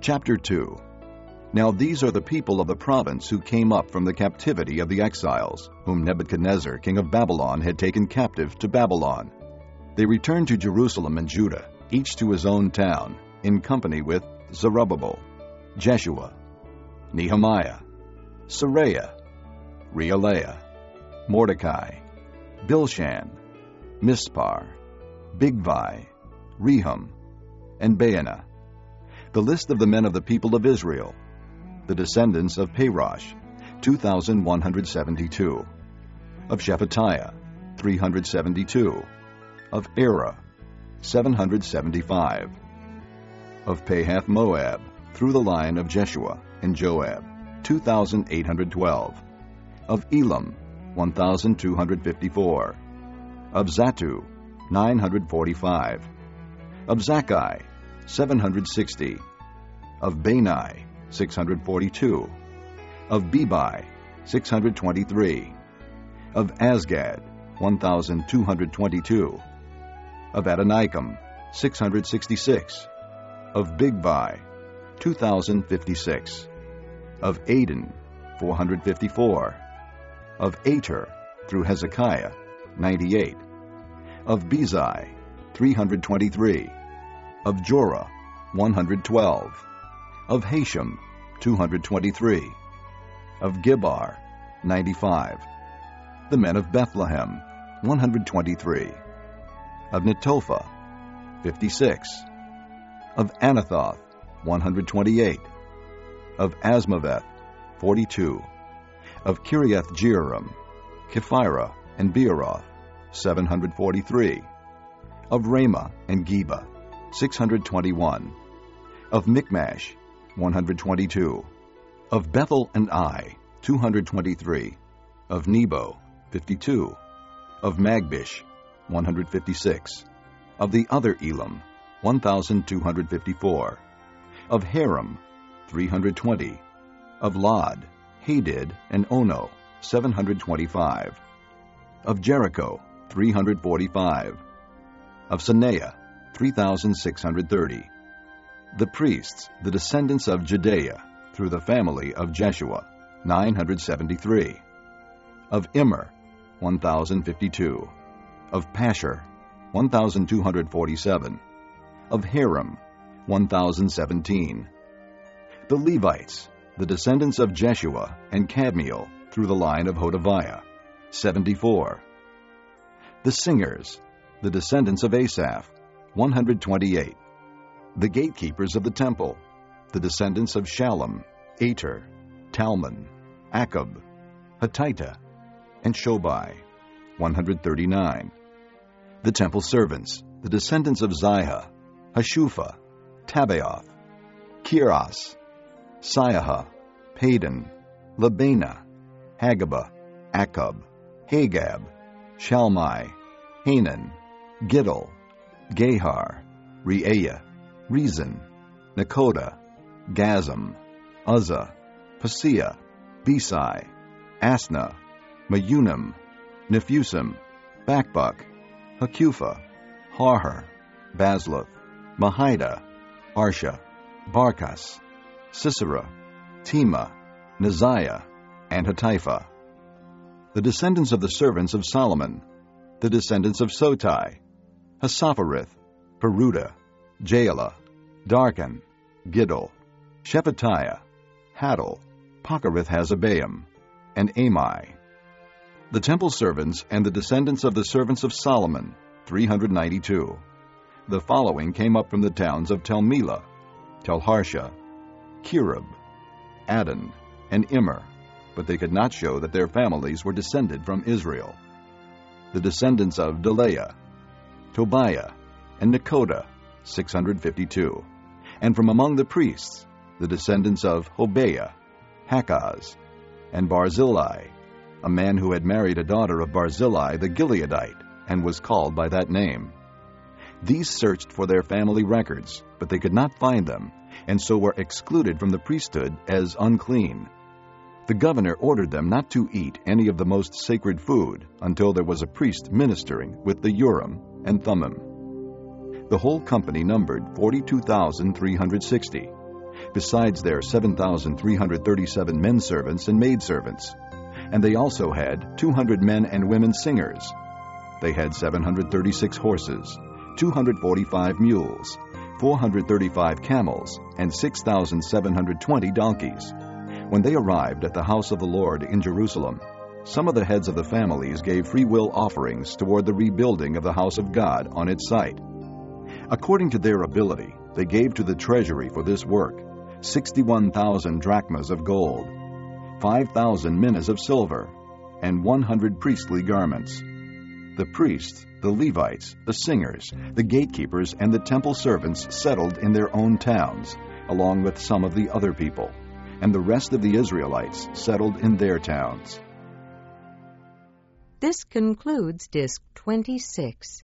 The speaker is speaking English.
Chapter 2. Now these are the people of the province who came up from the captivity of the exiles, whom Nebuchadnezzar king of Babylon had taken captive to Babylon. They returned to Jerusalem and Judah, each to his own town, in company with Zerubbabel, Jeshua, Nehemiah, Seraiah, Reelaiah, Mordecai, Bilshan, Mispar, Bigvai, Rehum, and Baanah. The list of the men of the people of Israel, the descendants of Parosh, 2,172. Of Shephatiah, 372. Of Era, 775. Of Pahath Moab, through the line of Jeshua and Joab, 2,812. Of Elam, 1,254. Of Zattu, 945. Of Zakkai, 760. Of Bani, 642. Of Bebai, 623. Of Asgad, 1,222. Of Adonikam, 666. Of Bigvai, 2,056. Of Aden, 454. Of Ater, through Hezekiah, 98. Of Bezai, 323. Of Jorah, 112. Of Hashem, 223. Of Gibbar, 95. The men of Bethlehem, 123. Of Netophah, 56. Of Anathoth, 128. Of Asmaveth, 42. Of Kiriath Jearim, Kephirah, and Beeroth, 743. Of Ramah and Geba, 621. Of Michmash, 122. Of Bethel and Ai, 223. Of Nebo, 52. Of Magbish, 156. Of the other Elam, 1,254. Of Haram, 320. Of Lod, Hadid, and Ono, 725. Of Jericho, 345. Of Sanea, 3,630. The priests, the descendants of Jedaiah, through the family of Jeshua, 973. Of Immer, 1,052. Of Pashur, 1,247. Of Haram, 1,017. The Levites, the descendants of Jeshua and Kadmiel, through the line of Hodaviah, 74. The singers, the descendants of Asaph, 128. The gatekeepers of the temple, the descendants of Shallum, Ater, Talmon, Akub, Hatita, and Shobai, 139. The temple servants, the descendants of Ziha, Hashupha, Tabaoth, Kiras, Siaha, Padon, Labana, Hagabah, Akub, Hagab, Shalmai, Hanan, Giddel, Gahar, Reaiah, Rezin, Nakoda, Gazam, Uzzah, Paseah, Besai, Asna, Meunim, Nephusim, Bakbuk, Hakupha, Harher, Basluth, Mahida, Arsha, Barkas, Sisera, Tema, Neziah, and Hatipha. The descendants of the servants of Solomon, the descendants of Sotai, Hassapharith, Peruda, Jaala, Darkon, Giddel, Shephatiah, Haddel, Pokereth-Hazzebaim, and Amai. The temple servants and the descendants of the servants of Solomon, 392. The following came up from the towns of Tel Melah, Tel Harsha, Kirub, Adon, and Immer, but they could not show that their families were descended from Israel. The descendants of Delaiah, Tobiah, and Nekoda, 652. And from among the priests, the descendants of Hobaiah, Hakaz, and Barzillai, a man who had married a daughter of Barzillai the Gileadite, and was called by that name. These searched for their family records, but they could not find them, and so were excluded from the priesthood as unclean. The governor ordered them not to eat any of the most sacred food until there was a priest ministering with the Urim and Thummim. The whole company numbered 42,360. besides their 7,337 men servants and maidservants. And they also had 200 men and women singers. They had 736 horses, 245 mules, 435 camels, and 6,720 donkeys. When they arrived at the house of the Lord in Jerusalem, some of the heads of the families gave free will offerings toward the rebuilding of the house of God on its site. According to their ability, they gave to the treasury for this work 61,000 drachmas of gold, 5,000 minas of silver, and 100 priestly garments. The priests, the Levites, the singers, the gatekeepers, and the temple servants settled in their own towns, along with some of the other people, and the rest of the Israelites settled in their towns. This concludes Disc 26.